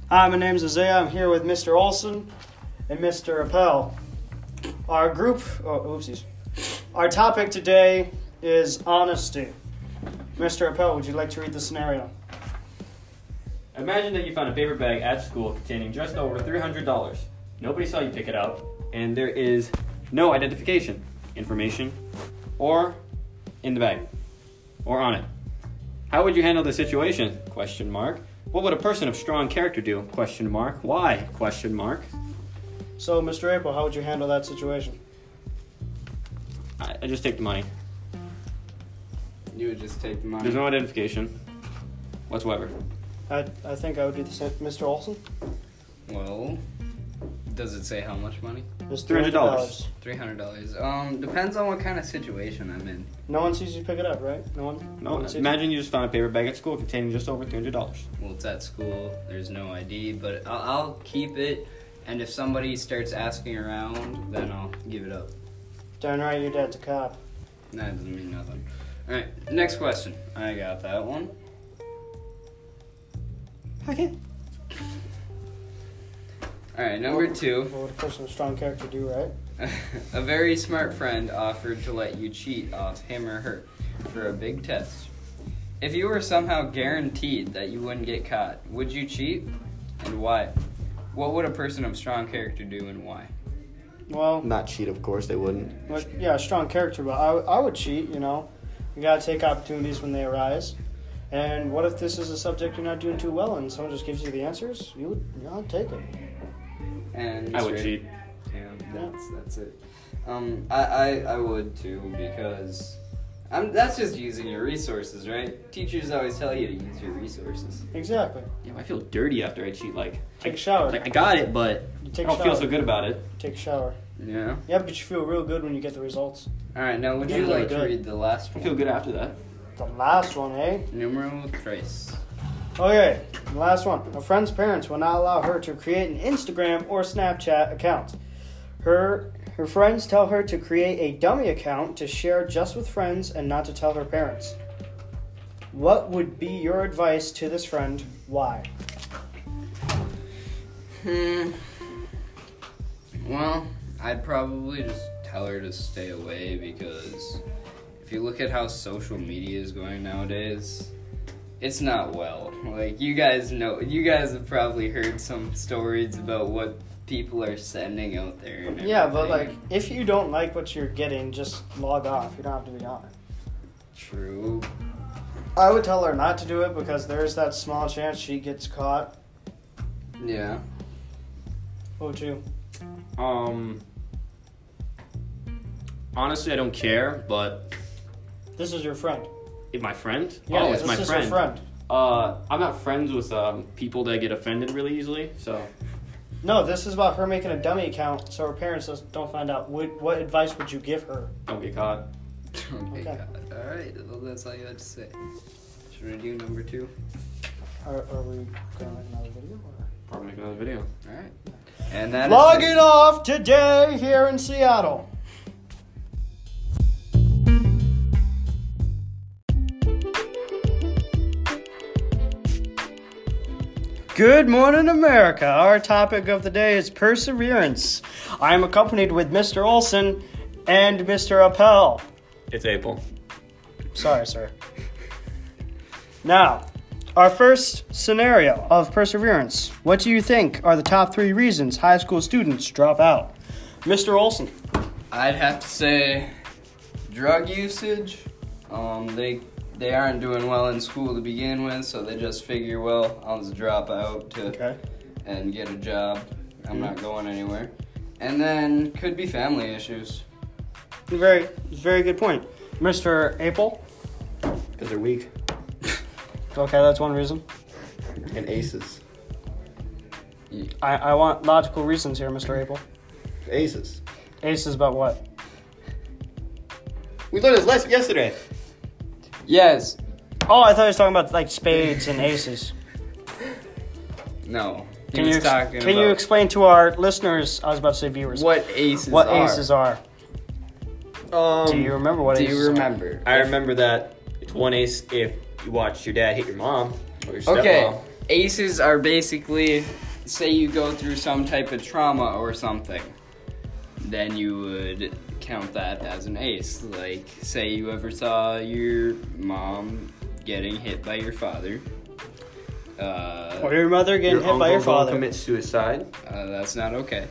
Hi, my name's Isaiah. I'm here with Mr. Olson and Mr. Appel. Our topic today is honesty. Mr. Appel, would you like to read the scenario? Imagine that you found a paper bag at school containing just over $300. Nobody saw you pick it up, and there is no identification information or in the bag or on it. How would you handle the situation? Question mark. What would a person of strong character do? Question mark. Why? Question mark. So, Mr. April, how would you handle that situation? I just take the money. You would just take the money. There's no identification whatsoever. I think I would do the same. Mr. Olson? Well, does it say how much money? It's $300. $300. Depends on what kind of situation I'm in. No one sees you pick it up, right? No one sees Imagine you just found a paper bag at school containing just over $300. Well, it's at school. There's no ID, but I'll keep it. And if somebody starts asking around, then I'll give it up. Darn right, your dad's a cop. That doesn't mean nothing. All right, next question. I got that one. Okay. All right, number 2. What would a person of strong character do, right? A very smart friend offered to let you cheat off him or her for a big test. If you were somehow guaranteed that you wouldn't get caught, would you cheat? And why? What would a person of strong character do and why? Well, Not cheat, of course, they wouldn't. yeah, strong character, but I would cheat, you know. You gotta take opportunities when they arise. And what if this is a subject you're not doing too well and someone just gives you the answers? I'll take it. And I would cheat. Yeah, that's it. I would too, because that's just using your resources, right? Teachers always tell you to use your resources. Exactly. Yeah, I feel dirty after I cheat. Take a shower. I got it, but You I take a don't shower. feel so good about it. Take a shower. Yeah. Yeah, but you feel real good when you get the results. All right, now would Yeah, you like good. to read the last I one? feel good after that. The last one, eh? Numero 3. Okay, the last one. A friend's parents will not allow her to create an Instagram or Snapchat account. Her friends tell her to create a dummy account to share just with friends and not to tell her parents. What would be your advice to this friend? Why? Well, I'd probably just tell her to stay away, because if you look at how social media is going nowadays, it's not well. Like, you guys have probably heard some stories about what people are sending out there. And Yeah, but everything. if you don't like what you're getting, just log off. You don't have to be on it. True. I would tell her not to do it because there's that small chance she gets caught. Yeah. What would you? Honestly, I don't care, but This is your friend. my friend? Yeah, oh, it's this my is friend. your friend. I'm not friends with people that get offended really easily, so No, this is about her making a dummy account so her parents don't find out. What advice would you give her? don't get caught. Okay. Okay. All right. Well, that's all you had to say. Should we do number 2? Are we going to make another video? Probably make another video. All right. And that Logging off today here in Seattle. Good morning, America. Our topic of the day is perseverance. I am accompanied with Mr. Olson and Mr. Appel. It's April. Sorry, sir. Now, our first scenario of perseverance. What do you think are the top 3 reasons high school students drop out? Mr. Olson. I'd have to say drug usage. They aren't doing well in school to begin with, so they just figure, well, I'll just drop out and get a job. I'm not going anywhere. And then could be family issues. Very good point. Mr. April. Because they're weak. Okay, that's one reason. And aces. I want logical reasons here, Mr. April. Aces. Aces about what? We learned this yesterday. Yes. Oh, I thought he was talking about like spades and aces. No. Can you explain to our listeners? I was about to say viewers. what aces What are? aces are? Do you remember what aces? Do you remember? I remember that it's one ace if you watch your dad hit your mom or your stepmom. Okay, Aces are basically, say you go through some type of trauma or something, then you would count that as an ace. Like, say you ever saw your mom getting hit by your father. Or your mother getting hit by your father. Commit suicide. That's not okay.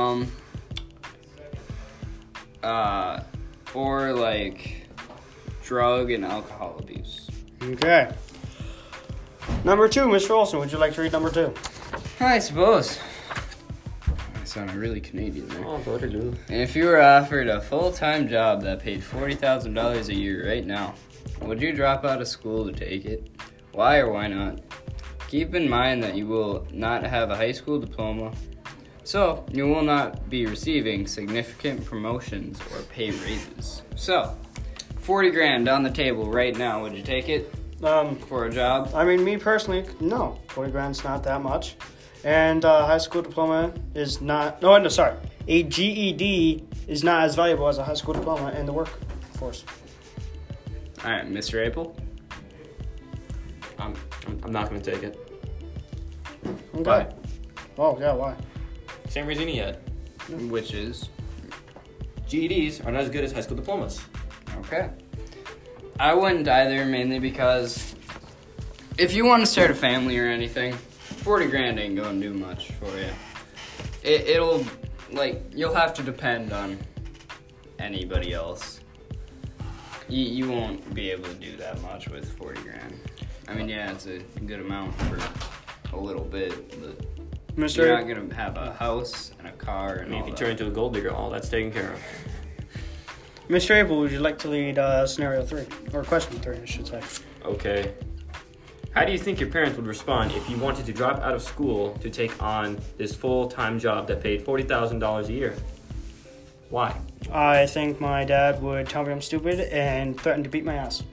Or like drug and alcohol abuse. Okay. Number 2, Mr. Olson, would you like to read number 2? I suppose. I sounded really Canadian there. Oh, Waterloo. If you were offered a full-time job that paid $40,000 a year right now, would you drop out of school to take it? Why or why not? Keep in mind that you will not have a high school diploma, so you will not be receiving significant promotions or pay raises. So, 40 grand on the table right now, would you take it for a job? I mean, me personally, no. 40 grand's not that much. And high school diploma is not... No, sorry. A GED is not as valuable as a high school diploma in the workforce. All right, Mr. Apel? I'm not going to take it. Okay. Why? Oh, yeah, why? Same reason he had. Which is? GEDs are not as good as high school diplomas. Okay. I wouldn't either, mainly because if you want to start a family or anything, 40 grand ain't going to do much for you. It'll, like, you'll have to depend on anybody else. You won't be able to do that much with 40 grand. I mean, yeah, it's a good amount for a little bit, but Mr. you're not going to have a house and a car and I mean, all if you that. turn into a gold digger, all that's taken care of. Mr. Abel, would you like to lead scenario 3? Or question 3, I should say. Okay. How do you think your parents would respond if you wanted to drop out of school to take on this full-time job that paid $40,000 a year? Why? I think my dad would tell me I'm stupid and threaten to beat my ass.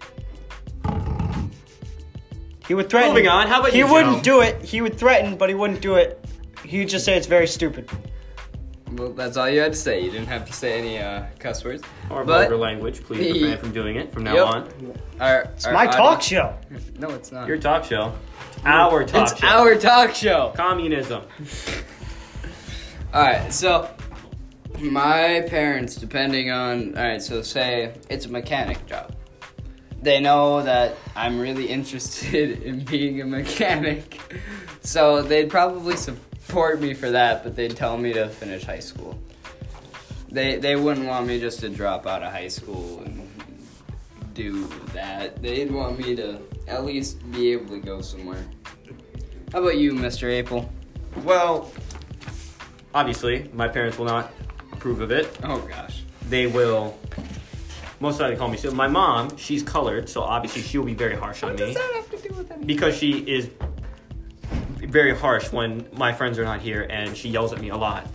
He would threaten. Moving on, how about he you, wouldn't Joe? do it. He would threaten, but he wouldn't do it. He would just say it's very stupid. Well, that's all you had to say. You didn't have to say any cuss words. Or But- vulgar language. Please refrain from doing it from now Yep. on. It's my talk show. No, it's not. Your talk show. Our talk It's show. our talk show. Communism. Alright, so my parents, depending on, alright, so say it's a mechanic job. They know that I'm really interested in being a mechanic. So they'd probably support me for that, but they'd tell me to finish high school. They wouldn't want me just to drop out of high school and do that. They'd want me to at least be able to go somewhere. How about you, Mr. Apel? Well, obviously, my parents will not approve of it. Oh gosh. They will most likely call me. So my mom, she's colored, so obviously she'll be very harsh on me. What does that have to do with anything? Because she is very harsh when my friends are not here, and she yells at me a lot.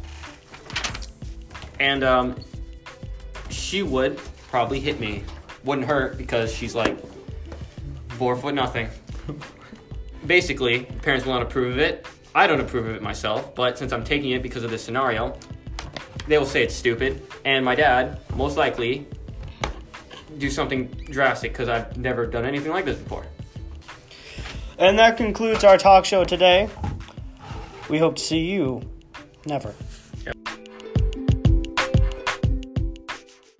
And she would probably hit me. Wouldn't hurt because she's like 4'0". Basically, parents will not approve of it. I don't approve of it myself, but since I'm taking it because of this scenario, they will say it's stupid. And my dad, most likely, do something drastic because I've never done anything like this before. And that concludes our talk show today. We hope to see you never.